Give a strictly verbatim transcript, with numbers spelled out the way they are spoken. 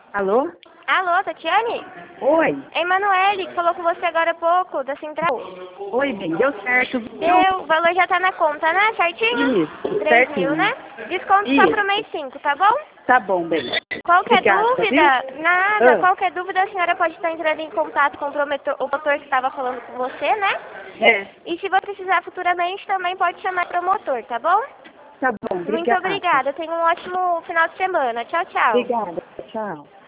Alô? Alô, Tatiane? Oi. É Emanuele, que falou com você agora há pouco, da Central. Oi, bem, deu certo. Deu, o valor já tá na conta, né? Certinho? Isso, três mil, certinho. né? Desconto só pro mês Isso. cinco, tá bom? Tá bom, bem. Qualquer Obrigada, viu? dúvida, nada, Ah, qualquer dúvida a senhora pode estar entrando em contato com o promotor, o doutor que estava falando com você, né? é, E se você precisar futuramente, também pode chamar o promotor, tá bom? tá bom, Muito obrigada. obrigada, tenha um ótimo final de semana. Tchau, tchau. Obrigada, tchau.